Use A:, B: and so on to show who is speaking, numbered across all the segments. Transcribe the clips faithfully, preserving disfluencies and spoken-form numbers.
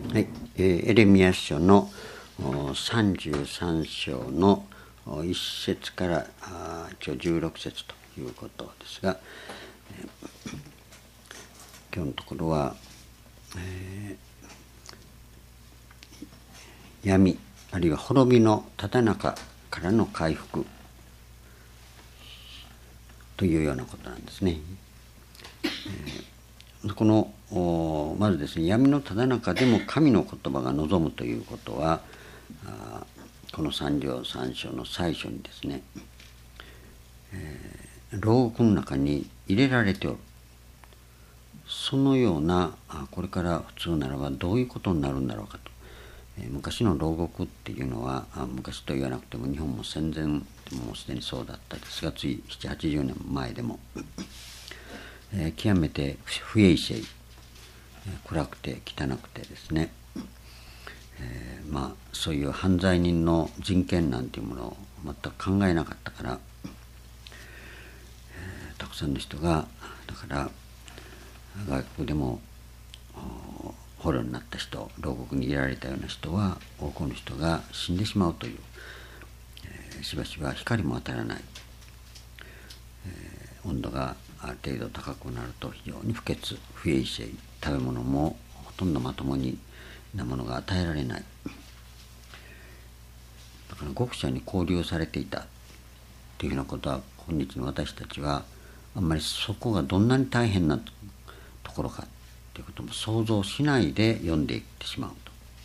A: はい、えー、エレミヤ書のさんじゅうさん章のいっ節からあ一応じゅうろく節ということですが、えー、今日のところは、えー、闇あるいは滅びのただ中からの回復というようなことなんですね。えー、このまずですね、闇のただ中でも神の言葉が望むということは、あこの三条三章の最初にですね、えー、牢獄の中に入れられておる、そのようなあこれから普通ならばどういうことになるんだろうかと、えー、昔の牢獄っていうのはあ昔と言わなくても日本も戦前でもすでにそうだったですが、ついななじゅうはちじゅうねんまえでも、えー、極めて不衛生、暗くて汚くてですね、えー、まあそういう犯罪人の人権なんていうものを全く考えなかったから、えー、たくさんの人がだから外国でも捕虜になった人、牢獄に入れられたような人は多くの人が死んでしまうという、えー、しばしば光も当たらない、えー、温度がある程度高くなると非常に不潔不衛生、食べ物もほとんどまともになものが与えられない。だから獄舎に拘留されていたというようなことは今日の私たちはあんまりそこがどんなに大変なところかということも想像しないで読んでいってしまうと、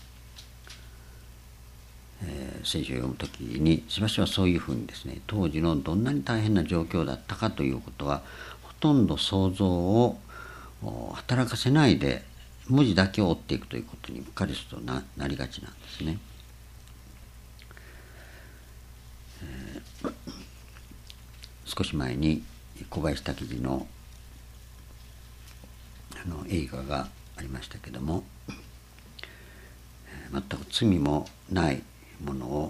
A: えー、聖書を読むときにしばしばそういうふうにですね、当時のどんなに大変な状況だったかということはほとんど想像を働かせないで文字だけを追っていくということにうっかりすると な, なりがちなんですね。えー、少し前に小林武史のあの映画がありましたけども、全く罪もないものを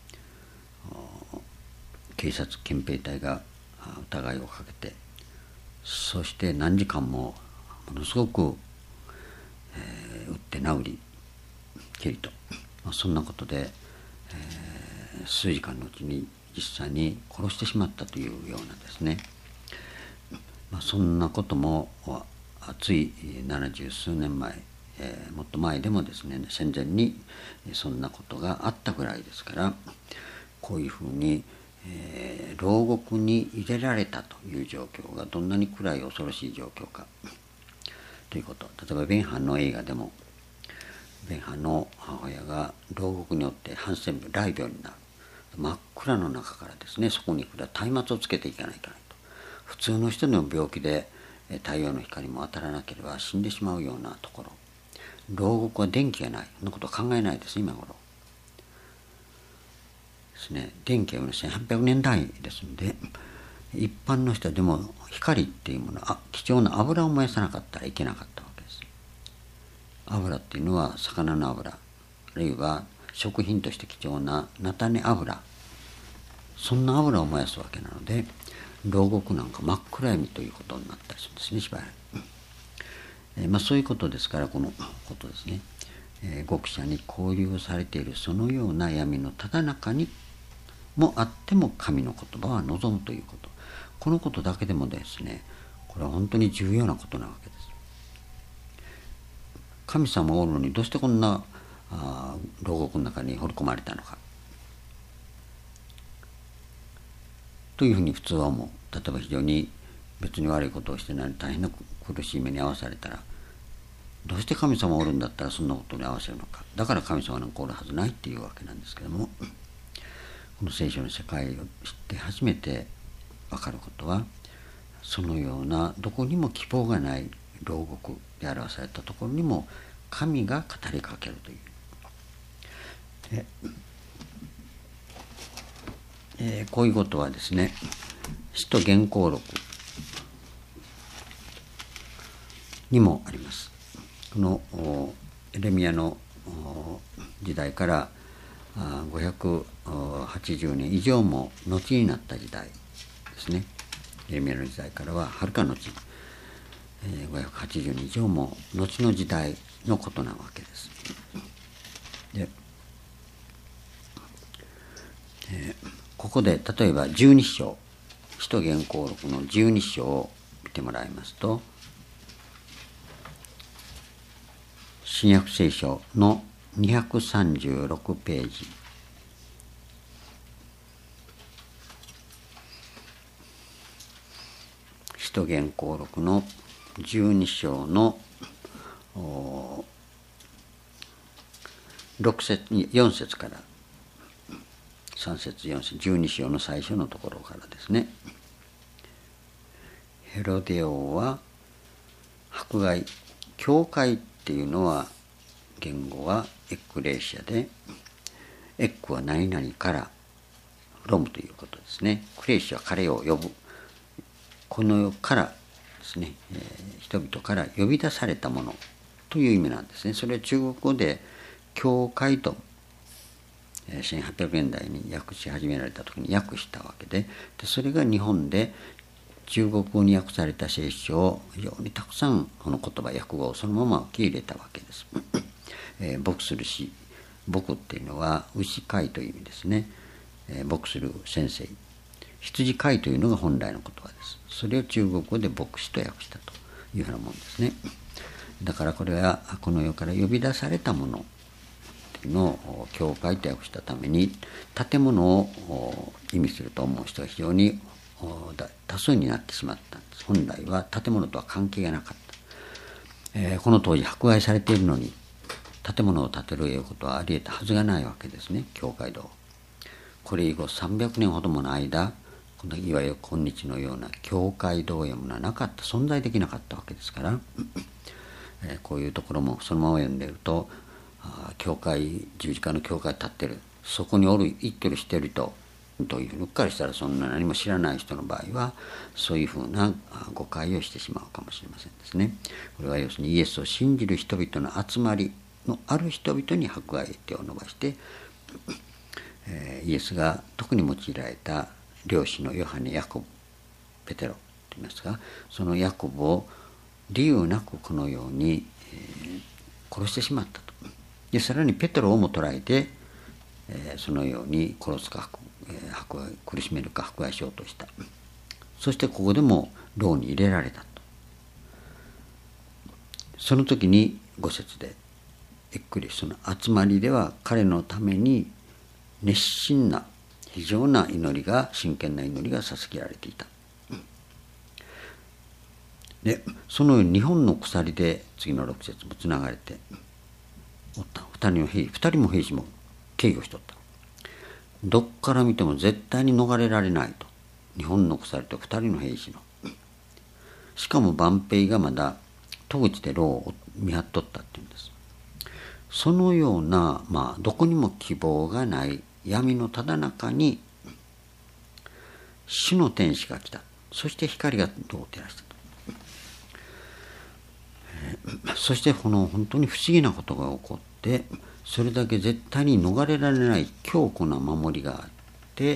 A: 警察憲兵隊が疑いをかけて、そして何時間もものすごく、えー、撃って殴り蹴りと、まあ、そんなことで、えー、数時間のうちに実際に殺してしまったというようなですね、まあ、そんなこともついななじゅうすうねんまえ、えー、もっと前でもですね、戦前にそんなことがあったぐらいですから、こういうふうに、えー、牢獄に入れられたという状況がどんなに暗い恐ろしい状況かということ。例えばベンハンの映画でも、ベンハンの母親が牢獄によってハンセン病雷病になる、真っ暗の中からですね、そこにいくら松明をつけていかないといけないと、普通の人の病気で太陽の光も当たらなければ死んでしまうようなところ、牢獄は電気がない、そんなことを考えないです今頃ですね。電気はせんはっぴゃくねんだいですので、一般の人はでも光っていうものは貴重な油を燃やさなかったらいけなかったわけです。油っていうのは魚の油、あるいは食品として貴重な菜種油、そんな油を燃やすわけなので、牢獄なんか真っ暗闇ということになったりするんですね、しばらく。えーまあ、そういうことですから、このことですね、えー、獄舎に拘留されているそのような闇のただ中にもあっても神の言葉は望むということ、このことだけでもですね、これは本当に重要なことなわけです。神様がおるのにどうしてこんなあ牢獄の中に放り込まれたのかというふうに普通は思う。例えば非常に別に悪いことをしてない大変な苦しい目に遭わされたら、どうして神様がおるんだったらそんなことに合わせるのか、だから神様なんかおるはずないっていうわけなんですけども、この聖書の世界を知って初めて分かることは、そのようなどこにも希望がない牢獄で表されたところにも神が語りかけるという。でえー、こういうことはですね、使徒言行録にもあります。このエレミヤの時代からごひゃくはちじゅうねん以上も後になった時代ですね。エレミヤの時代からははるか後、ごひゃくはちじゅうねん以上も後の時代のことなわけです。 で、えー、ここで例えば十二章、使徒言行録の十二章を見てもらいますと、新約聖書のにひゃくさんじゅうろくページ、使徒言行録のじゅうに章のろく節よん節からさん節よん節、じゅうに章の最初のところからですね。ヘロデ王は迫害、教会っていうのは言語はエックレーシアで、エックは何々からフロムということですね。クレーシアは彼を呼ぶ、この世からですね、えー、人々から呼び出されたものという意味なんですね。それは中国語で教会とせんはっぴゃくねんだいに訳し始められた時に訳したわけで、でそれが日本で中国語に訳された聖書を非常にたくさんこの言葉訳語をそのまま受け入れたわけです。えー、牧するし、牧っていうのは牛飼いという意味ですね。えー、牧する先生、羊飼いというのが本来の言葉です。それを中国語で牧師と訳したというようなもんですね。だからこれはこの世から呼び出されたものっていうのを教会と訳したために、建物を意味すると思う人が非常に多数になってしまったんです。本来は建物とは関係がなかった、えー、この当時迫害されているのに建物を建てるということはあり得たはずがないわけですね。教会堂、これ以後さんびゃくねんほどもの間、このいわゆる今日のような教会堂やものはなかった、存在できなかったわけですから、えー、こういうところもそのまま読んでいると、あ教会、十字架の教会立ってる、そこにおる生きてる人々というふうにうっかりしたら、そんな何も知らない人の場合はそういうふうな誤解をしてしまうかもしれませんですね。これは要するにイエスを信じる人々の集まりのある人々に迫害手を伸ばして、えー、イエスが特に用いられた漁師のヨハネ、ヤコブ、ペテロと言いますが、そのヤコブを理由なくこのように、えー、殺してしまったと。でさらにペテロをも捕らえて、えー、そのように殺すか、えー、迫害、苦しめるか迫害しようとした。そしてここでも牢に入れられたと。その時にご節でエックレスの集まりでは彼のために熱心な非常な祈りが、真剣な祈りが捧げられていた。でそのように日本の鎖で次のろく節もつながれておった。二人の兵二人も兵士も警護しとった。どっから見ても絶対に逃れられないと。日本の鎖と二人の兵士の、しかも万兵がまだ戸口で牢を見張っとったっていうんです。そのような、まあどこにも希望がない闇のただ中に主の天使が来た。そして光が戸を照らしたと。そしてこの本当に不思議なことが起こって、それだけ絶対に逃れられない強固な守りがあって、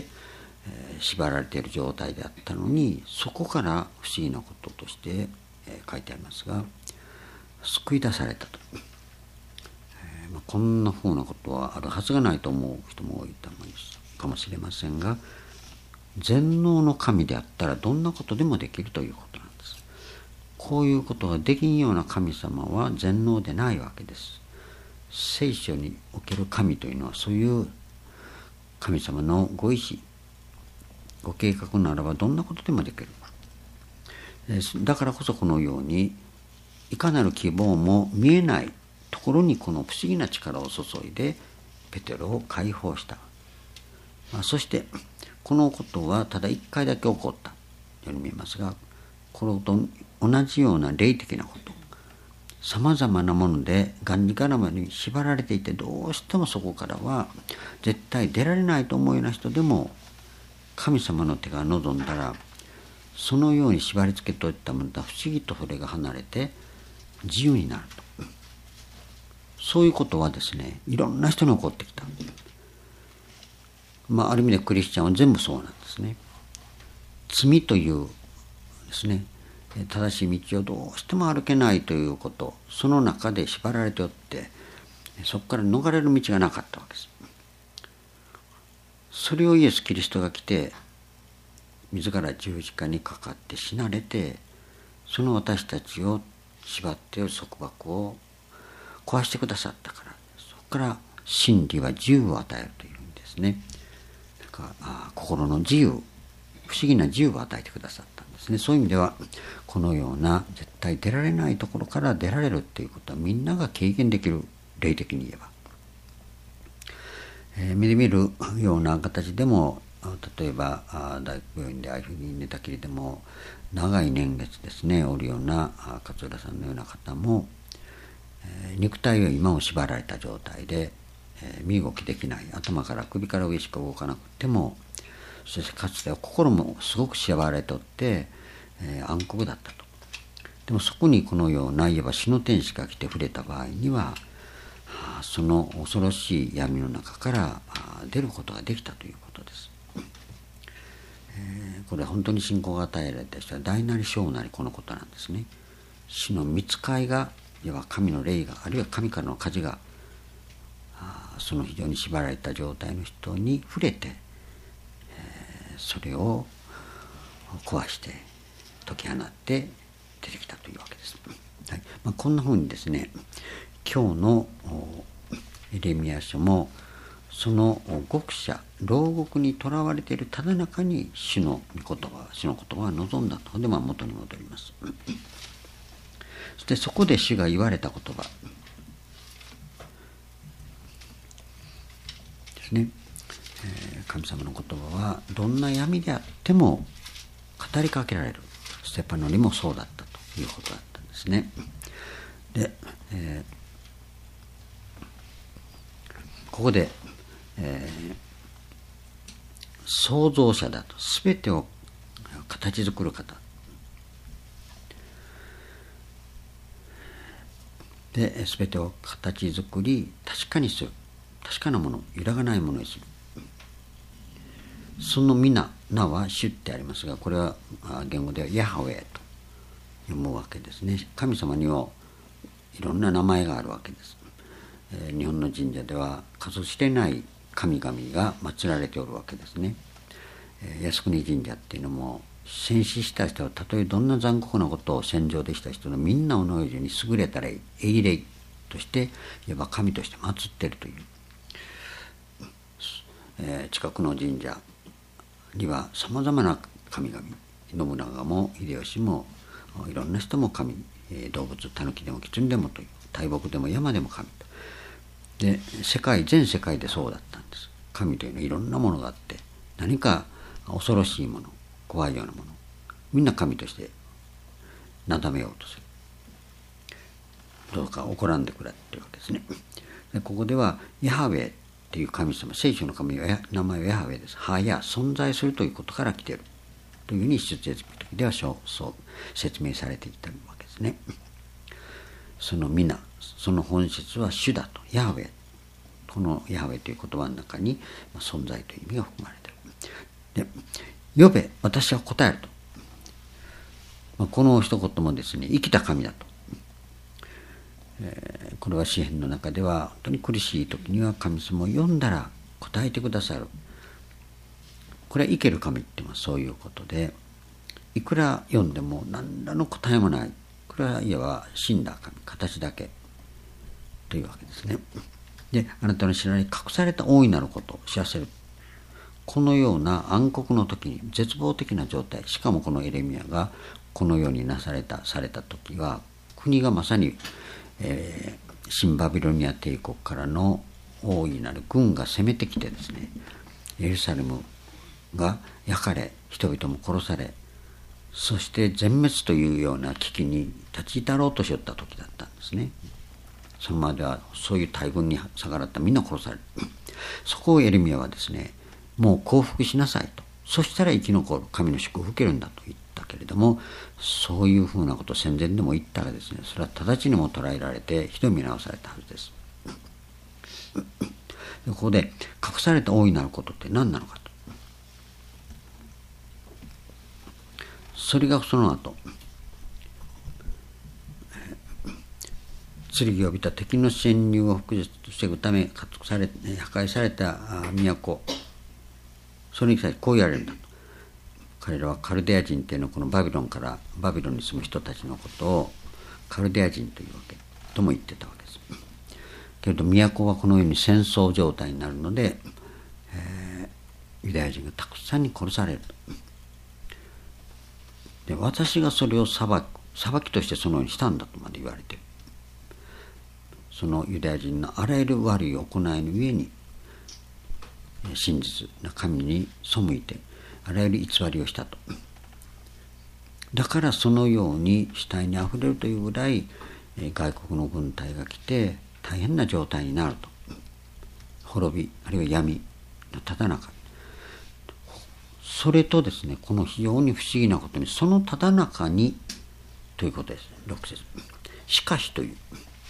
A: えー、縛られている状態であったのに、そこから不思議なこととして、えー、書いてありますが、救い出されたと。えーまあ、こんなふうなことはあるはずがないと思う人も多いかもしれませんが、全能の神であったらどんなことでもできるということなんです。こういうことができんような神様は全能でないわけです。聖書における神というのはそういう神様のご意志、ご計画ならばどんなことでもできる。だからこそこのようにいかなる希望も見えないところにこの不思議な力を注いでペテロを解放した。まあ、そしてこのことはただ一回だけ起こったように見えますが、これと同じような霊的なこと、さまざまなものでがんじがらめに縛られていて、どうしてもそこからは絶対出られないと思うような人でも、神様の手が望んだらそのように縛り付けといったものとは不思議とそれが離れて自由になると。そういうことはですね、いろんな人に起こってきた。まあある意味でクリスチャンは全部そうなんですね。罪というですね、正しい道をどうしても歩けないということ、その中で縛られておって、 そこから逃れる道がなかったわけです。それをイエス・キリストが来て自ら十字架にかかって死なれて、その私たちを縛っている束縛を壊してくださったから、そこから真理は自由を与えるというんですね。だからあ心の自由、不思議な自由を与えてくださったんですね。そういう意味ではこのような絶対出られないところから出られるっていうことはみんなが経験できる、霊的に言えば、えー、目で見るような形でも、例えば大学病院でああいうふうに寝たきりでも長い年月ですねおるような勝浦さんのような方も、えー、肉体は今も縛られた状態で、えー、身動きできない、頭から首から上しか動かなくても、そしてかつては心もすごく縛られとって、えー、暗黒だったと。でもそこにこのような、いわば死の天使が来て触れた場合には、その恐ろしい闇の中から出ることができたということです。えー、これは本当に信仰が与えられた人は大なり小なりこのことなんですね。死の御使いが、いわば神の霊が、あるいは神からの舵が、その非常に縛られた状態の人に触れて、えー、それを壊して解き放って出てきたというわけです。はい、まあ、こんなふうにですね、今日のエレミヤ書もその獄者、牢獄にとらわれているただ中に主の御言葉、主の言葉は望んだと。で、まあ、元に戻ります。そしてそこで主が言われた言葉ですね。えー、神様の言葉はどんな闇であっても語りかけられる。ステパノにもそうだったということだったんですね。で、えー、ここで、えー、創造者だと、すべてを形作る方で、すべてを形作り確かにする、確かなもの、揺らがないものにする。その皆、名は主ってありますが、これは言語ではヤハウェと読むわけですね。神様にはいろんな名前があるわけです。えー、日本の神社では数知れない神々が祀られておるわけですね。えー、靖国神社っていうのも、戦死した人はたとえどんな残酷なことを戦場でした人のみんなをのように優れた霊、英霊としていわば神として祀っているという、えー、近くの神社にはさまざまな神々、信長も秀吉もいろんな人も神、えー、動物、狸でも狐でもという、大木でも山でも神と。で、世界、全世界でそうだったんです。神というのはいろんなものがあって、何か恐ろしいもの、怖いようなもの、みんな神としてなだめようとする。どうか怒らんでくれというわけですね。で、ここではヤハウェっていう神様、聖書の神は名前はヤハウェです。はや存在するということから来ているというふうに出エジプト記ではそう説明されていたわけですね。その皆、その本質は主だと、ヤハウェ。このヤハウェという言葉の中に存在という意味が含まれている。で、呼べ、私は答えると。まあ、この一言もですね、生きた神だと。えー、これは詩篇の中では本当に苦しい時には神様を呼んだら答えてくださる。これは生ける神ってもそういうことで、いくら読んでも何らの答えもない。これはいわば死んだ神、形だけというわけですね。で、あなたの知らない隠された大いなることを知らせる。このような暗黒の時に絶望的な状態、しかもこのエレミヤがこのようになされたされた時は、国がまさに、えー、新バビロニア帝国からの大いなる軍が攻めてきてですね、エルサレムが焼かれ、人々も殺され、そして全滅というような危機に立ち至ろうとしよった時だったんですね。そのまではそういう大軍に逆らったみんな殺される。そこをエレミヤはですね、もう降伏しなさいと。そしたら生き残る、神の祝福を受けるんだと言ったけれども、そういうふうなことを戦前でも言ったらですね、それは直ちにも捉えられてひどい見直されたはずです。で、ここで隠された大いなることって何なのかと。それがその後、 剣を帯びた敵の侵入を防ぐため破され破壊された都、それに対してこう言われるんだと。彼らはカルデア人というのはこのバビロンからバビロンに住む人たちのことをカルデア人というわけとも言ってたわけです。けれど都はこのように戦争状態になるので、えー、ユダヤ人がたくさんに殺されると。で、私がそれを裁く裁きとしてそのようにしたんだとまで言われている。そのユダヤ人のあらゆる悪い行いの上に真実な神に背いてあらゆる偽りをしたと。だからそのように死体にあふれるというぐらい外国の軍隊が来て大変な状態になると。滅びあるいは闇のただ中、それとですね、この非常に不思議なことにそのただ中にということですね。ろく節、しかしという、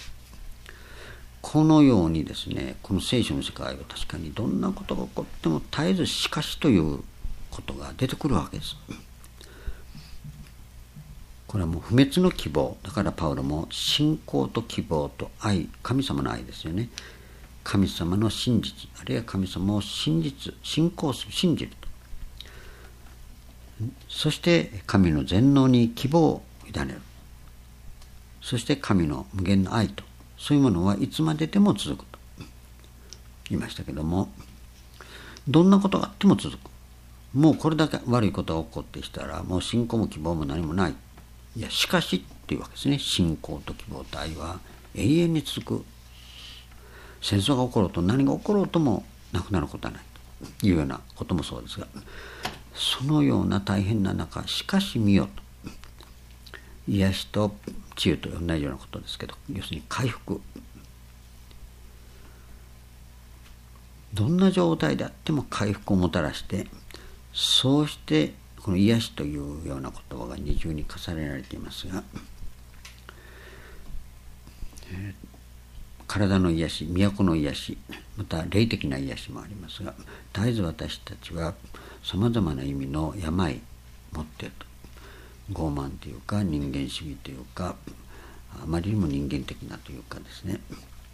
A: このようにですね、この聖書の世界は確かにどんなことが起こっても絶えずしかしということが出てくるわけです。これはもう不滅の希望だから、パウロも信仰と希望と愛、神様の愛ですよね。神様の真実、あるいは神様を真実信仰する、信じると、そして神の全能に希望を委ねる、そして神の無限の愛と、そういうものはいつまででも続くと言いましたけども、どんなことがあっても続く。もうこれだけ悪いことが起こってきたらもう信仰も希望も何もない。いや、しかしっていうわけですね。信仰と希望と愛は永遠に続く。戦争が起ころうと何が起ころうともなくなることはないというようなこともそうですが、そのような大変な中、しかし見よと、癒しと治癒と同じようなことですけど、要するに回復、どんな状態であっても回復をもたらして、そうしてこの癒しというような言葉が二重に重ねられていますが、えー体の癒し、都の癒し、また霊的な癒しもありますが、絶えず私たちはさまざまな意味の病持っていると。傲慢というか人間主義というか、あまりにも人間的なというかですね。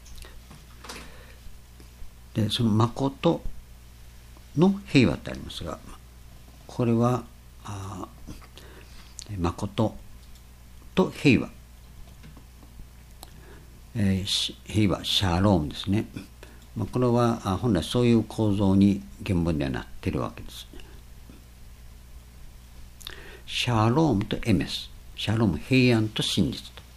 A: で、その誠の平和ってありますが、これはあ誠と平和、えー、平和、シャロームですね。まあ、これは本来そういう構造に原文ではなっているわけです。シャロームとエメス、シャローム平安と真実と、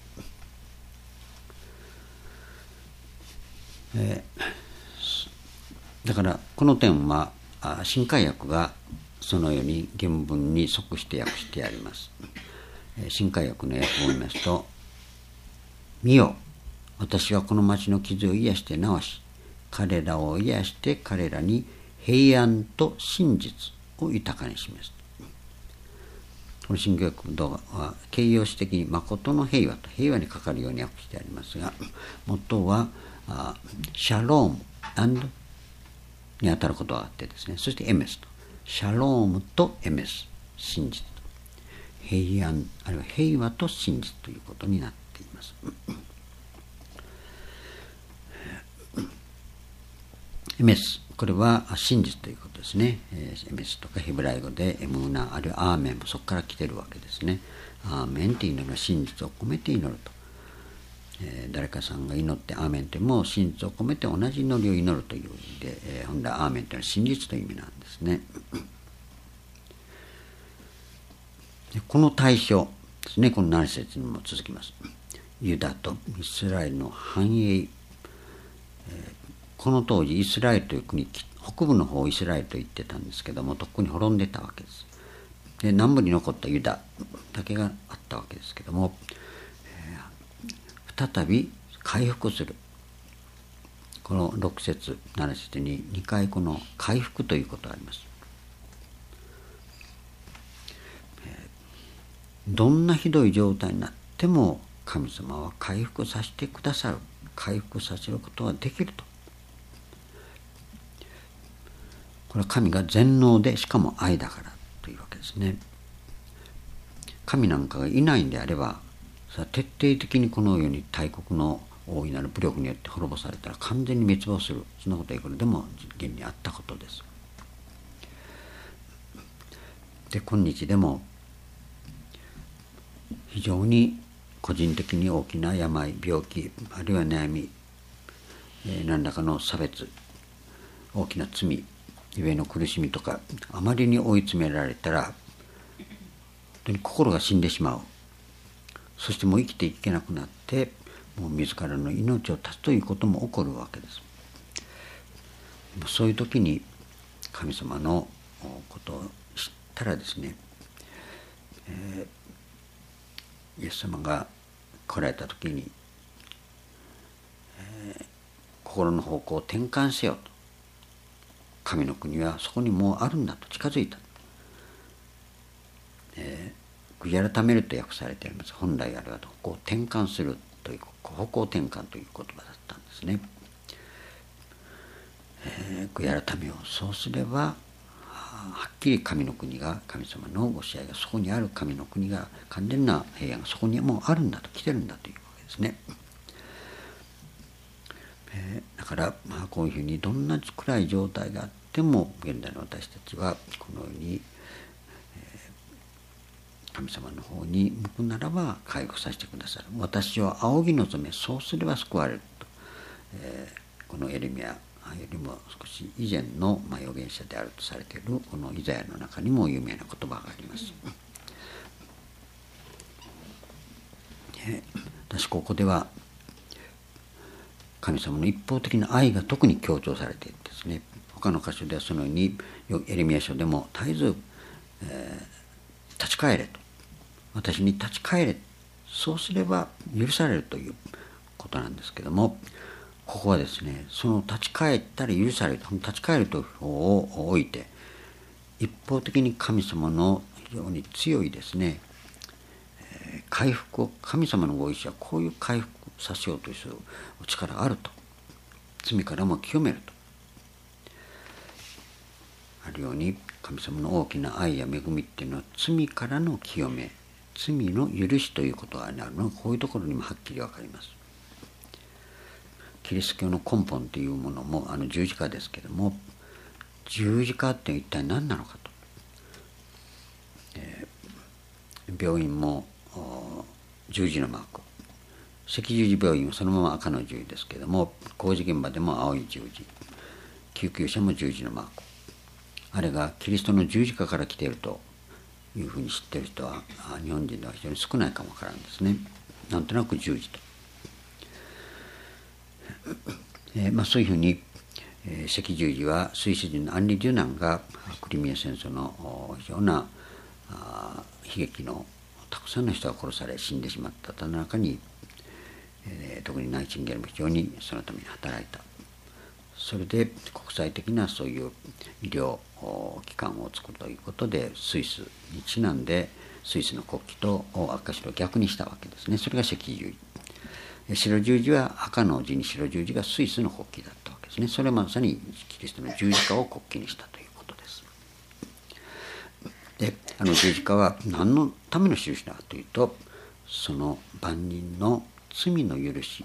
A: えー、だからこの点は新海訳がそのように原文に即して訳してあります。新海訳の訳を見ますと、見よ、私はこの町の傷を癒して治し、彼らを癒して彼らに平安と真実を豊かに示す。この新教訳動画は形容詞的に誠の平和と平和にかかるように訳してありますが、元はシャロームアンドに当たることがあってですね、そしてエメスと、シャロームとエメス、真実と平安、あるいは平和と真実ということになっています。エメス、これは真実ということですね。エメスとかヘブライ語でエムーナ、あるいはアーメンもそこから来ているわけですね。アーメンというのは真実を込めて祈ると。えー、誰かさんが祈ってアーメンとも真実を込めて同じ祈りを祈るという意味で、えー、本来アーメンというのは真実という意味なんですね。でこの対象ですね、このなな節にも続きます。ユダとイスラエルの繁栄、えーこの当時イスラエルという国、北部の方をイスラエルと言ってたんですけども、とっくに滅んでたわけです。で、南部に残ったユダだけがあったわけですけども、えー、再び回復する。このろく節なな節ににかいこの回復ということがあります。えー、どんなひどい状態になっても神様は回復させてくださる、回復させることができると。これは神が全能でしかも愛だからというわけですね。神なんかがいないんであれば、徹底的にこのように大国の大いなる武力によって滅ぼされたら完全に滅亡する、そんなことはいくらでも現にあったことです。で今日でも非常に個人的に大きな病、病気、あるいは悩み、えー、何らかの差別、大きな罪ゆえの苦しみとか、あまりに追い詰められたら本当に心が死んでしまう。そしてもう生きていけなくなってもう自らの命を絶つということも起こるわけです。そういう時に神様のことを知ったらですね、えー、イエス様が来られた時に、えー、心の方向を転換せよと、神の国はそこにもうあるんだと、近づいた、えー、悔い改めると訳されてあります。本来あれは方向を転換するという方向転換という言葉だったんですね。えー、悔い改めよう。そうすればはっきり神の国が、神様のご支配がそこにある、神の国が、完全な平安がそこにもうあるんだと、来てるんだというわけですね。えー、だから、まあ、こういうふうにどんな暗い状態があっても現代の私たちはこのように、えー、神様の方に向くならば回復させてくださる。私を仰ぎ望め、そうすれば救われると、えー、このエレミヤよりも少し以前の、まあ、預言者であるとされているこのイザヤの中にも有名な言葉があります。えー、私ここでは神様の一方的な愛が特に強調されているんですね。他の箇所ではそのようにエレミヤ書でも絶えず、えー、立ち返れと、私に立ち返れ、そうすれば許されるということなんですけども、ここはですね、その立ち返ったり許される、立ち返るという方を置いて、一方的に神様の非常に強いですね、えー、回復を、神様のご意志はこういう回復させようというお力があると、罪からも清めるとあるように、神様の大きな愛や恵みっていうのは罪からの清め、罪の許しということがあるのはこういうところにもはっきり分かります。キリスト教の根本というものもあの十字架ですけれども、十字架って一体何なのかと、えー、病院も十字のマーク、赤十字病院はそのまま赤の十字ですけれども、工事現場でも青い十字、救急車も十字のマーク、あれがキリストの十字架から来ているというふうに知っている人は日本人では非常に少ないかもわからんですね。なんとなく十字と、えーまあ、そういうふうに、えー、赤十字はスイス人のアンリ・デュナンがクリミア戦争の非常なあ悲劇のたくさんの人が殺され死んでしまったた中に、えー、特にナイチンゲールも非常にそのために働いた。それで国際的なそういう医療機関を作るということで、スイスにちなんでスイスの国旗と赤白を逆にしたわけですね。それが赤十字。白十字は赤の字に白十字がスイスの国旗だったわけですね。それはまさにキリストの十字架を国旗にしたということです。で、あの十字架は何のための印だというと、その万人の罪の許し、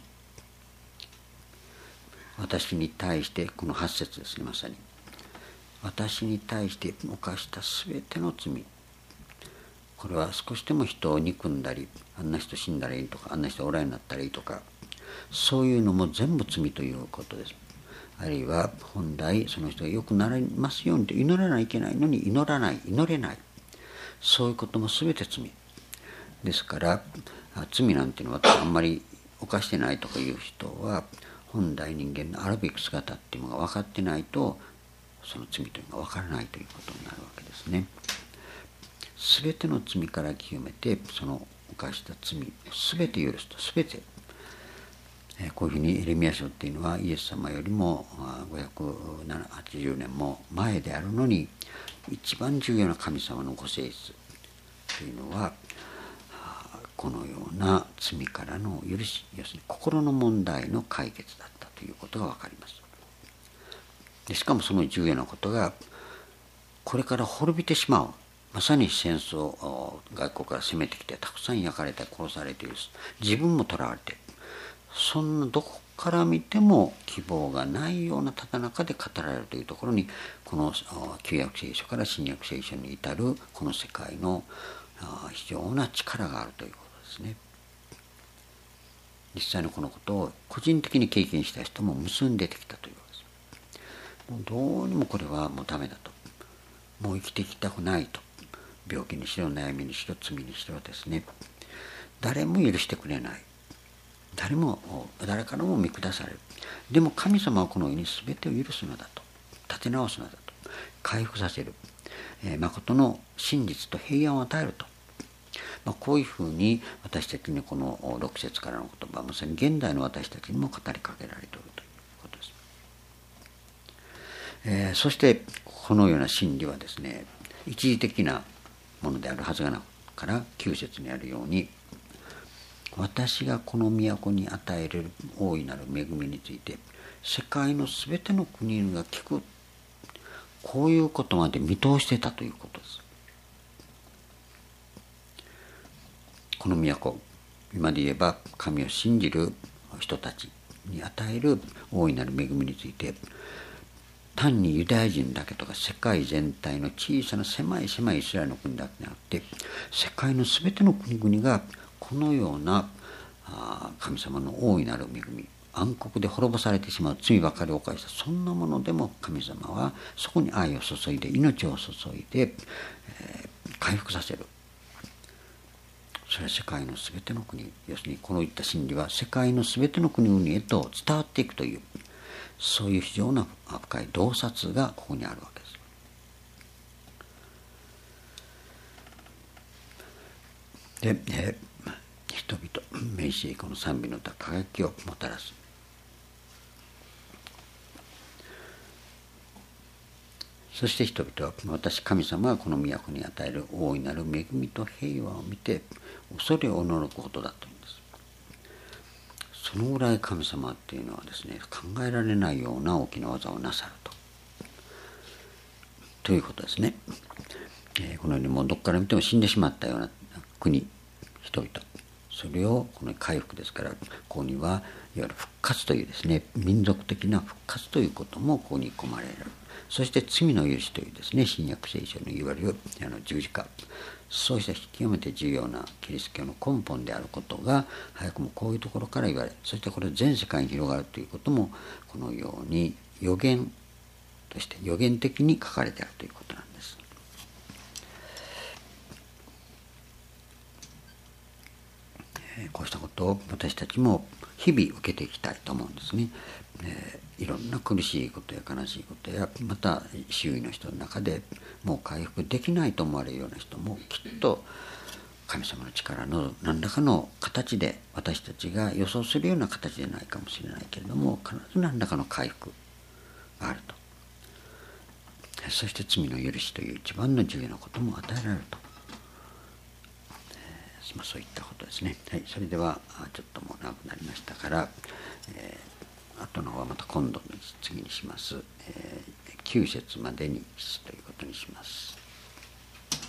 A: 私に対してこのはち節ですね、まさに私に対して犯したすべての罪、これは少しでも人を憎んだり、あんな人死んだらいいとか、あんな人おらんになったらいいとか、そういうのも全部罪ということです。あるいは本来その人が良くなりますようにと祈らないといけないのに祈らない、祈れない、そういうことも全て罪ですから、罪なんていうのは私あんまり犯してないとかいう人は本来人間のあるべき姿っていうのが分かってないと、その罪というのが分からないということになるわけですね。すべての罪から清めて、その犯した罪をすべて許すと、すべて、えー、こういうふうにエレミヤ書っていうのはイエス様よりもごひゃくはちじゅうねんも前であるのに、一番重要な神様のご性質というのはこのような罪からの許し、要するに心の問題の解決だったということが分かります。でしかもその重要なことが、これから滅びてしまう、まさに戦争、外国から攻めてきてたくさん焼かれて殺されている、自分も捕らわれている、 そんなどこから見ても希望がないようなただ中で語られるというところに、この旧約聖書から新約聖書に至るこの世界の非常な力があるということですね。実際のこのことを個人的に経験した人も結んでてきたというわけです。もうどうにもこれはもうダメだと、もう生きていきたくないと、病気にしろ悩みにしろ罪にしろですね、誰も許してくれない、誰も誰からも見下される。でも神様はこの世に全てを許すのだと、立て直すのだと、回復させる、えー、誠の真実と平安を与えると、まあ、こういうふうに私たちにこのろく節からの言葉はまさに現代の私たちにも語りかけられているということです。えー、そしてこのような真理はですね、一時的なものであるはずがなからきゅう節にあるように、私がこの都に与える大いなる恵みについて世界のすべての国々が聞く、こういうことまで見通していたということです。この都、今で言えば神を信じる人たちに与える大いなる恵みについて、単にユダヤ人だけとか世界全体の小さな狭い狭いイスラエルの国だけでなくて、世界のすべての国々がこのような神様の大いなる恵み、暗黒で滅ぼされてしまう罪ばかりを犯したそんなものでも神様はそこに愛を注いで命を注いで、えー、回復させる。それは世界のすべての国、要するにこのいった真理は世界のすべての国々へと伝わっていくという、そういう非常な深い洞察がここにあるわけです。で、えー、人々名詞この賛美の歌輝きをもたらす。そして人々は私神様はこの都に与える大いなる恵みと平和を見て恐れおののくことだというんです。そのぐらい神様っていうのはですね、考えられないような大きな技をなさるとということですね。えー、このようにもうどこから見ても死んでしまったような国、人々、それをこの回復ですから、ここにはいわゆる復活というですね、民族的な復活ということもここに込まれる。そして罪の許しというですね、新約聖書に言われるあの十字架、そうした極めて重要なキリスト教の根本であることが早くもこういうところから言われ、そしてこれ全世界に広がるということもこのように予言として予言的に書かれてあるということなんです。こうしたことを私たちも日々受けていきたいと思うんですね。えー、いろんな苦しいことや悲しいことや、また周囲の人の中でもう回復できないと思われるような人もきっと神様の力の何らかの形で、私たちが予想するような形でないかもしれないけれども、必ず何らかの回復があると。そして罪の許しという一番の重要なことも与えられると。まあ、そういったことですね。はい、それではちょっともう長くなりましたから、えー、後の方はまた今度の次にします。えー、きゅう節までにということにします。